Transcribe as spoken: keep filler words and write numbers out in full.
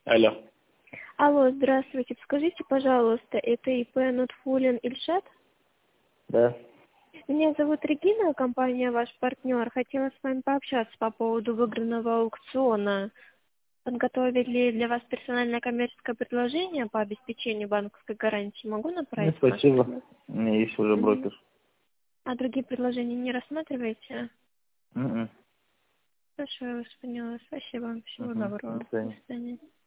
Алло. Алло, здравствуйте. Скажите, пожалуйста, это ИП Нутфулин Ильшат? Да. Меня зовут Регина, компания ваш партнер. Хотела с вами пообщаться по поводу выигранного аукциона. Подготовили для вас персональное коммерческое предложение по обеспечению банковской гарантии. Могу направить? Ну, спасибо. У меня есть уже брокер. А другие предложения не рассматриваете? М-м. Хорошо, я вас поняла. Спасибо. Всего Мгм. доброго. До До свидания. свидания.